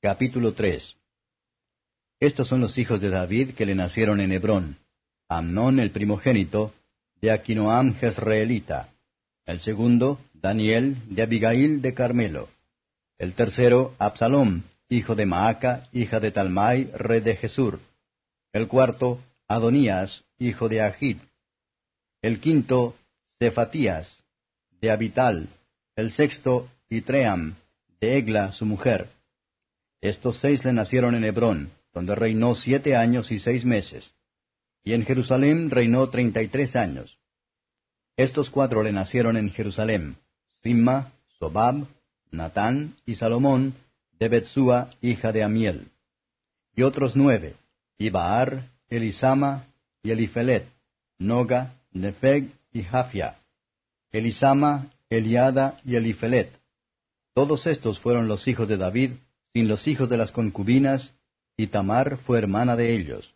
Capítulo 3. Estos son los hijos de David que le nacieron en Hebrón: Amnón el primogénito, de Aquinoam jezreelita; el segundo, Daniel, de Abigail de Carmelo; el tercero, Absalom, hijo de Maaca, hija de Talmai, rey de Gesur; el cuarto, Adonías, hijo de Agit; el quinto, Cefatías, de Abital; el sexto, Itream, de Egla su mujer. Estos 6 le nacieron en Hebrón, donde reinó 7 años y 6 meses. Y en Jerusalem reinó 33 años. Estos 4 le nacieron en Jerusalem: Simma, Sobab, Natán y Salomón, de Betsúa, hija de Amiel. Y otros 9, Ibaar, Elisama y Elifelet, Noga, Nefeg y Jafia; Elisama, Eliada y Elifelet. Todos estos fueron los hijos de David, sin los hijos de las concubinas, y Tamar fue hermana de ellos.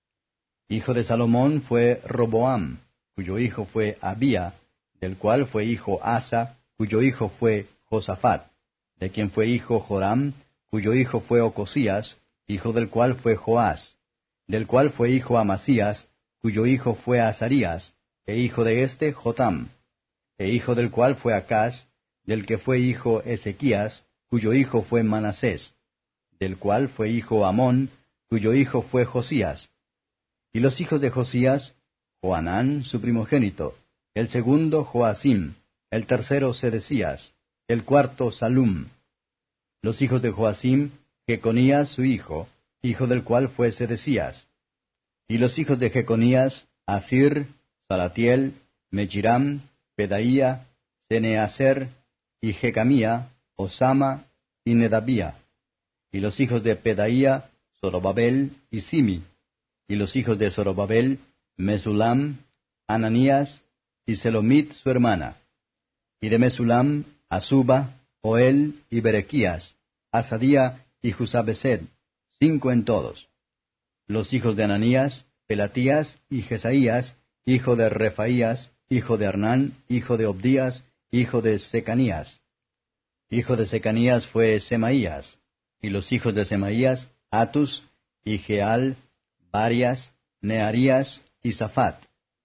Hijo de Salomón fue Roboam, cuyo hijo fue Abía, del cual fue hijo Asa, cuyo hijo fue Josafat, de quien fue hijo Joram, cuyo hijo fue Ocosías, hijo del cual fue Joás, del cual fue hijo Amasías, cuyo hijo fue Azarías, e hijo de éste Jotam, e hijo del cual fue Acaz, del que fue hijo Ezequías, cuyo hijo fue Manasés, del cual fue hijo Amón, cuyo hijo fue Josías. Y los hijos de Josías: Joanán su primogénito; el segundo Joacim; el tercero Sedecías; el cuarto Salum. Los hijos de Joacim: Jeconías su hijo del cual fue Sedecías. Y los hijos de Jeconías: Asir, Salatiel, Mechiram, Pedaía, Ceneaser, y Jecamía, Osama y Nedabía. Y los hijos de Pedaía: Zorobabel y Simi. Y los hijos de Zorobabel: Mesulam, Ananías y Selomit su hermana. Y de Mesulam: Asuba, Joel y Berequías, Asadía y Jusabesed, 5 en todos. Los hijos de Ananías: Pelatías y Jesaías, hijo de Refaías, hijo de Arnán, hijo de Obdías, hijo de Secanías. Hijo de Secanías fue Semaías. Y los hijos de Semaías: Atus y Geal, Barias, Nearías y Safat.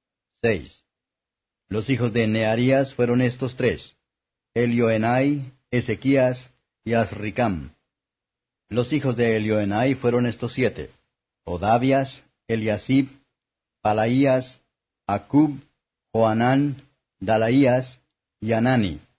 6. Los hijos de Nearías fueron estos 3: Elioenai, Ezequías y Azricam. Los hijos de Elioenai fueron estos 7: Odavias, Eliasib, Palaías, Acub, Joanán, Dalaías y Anani.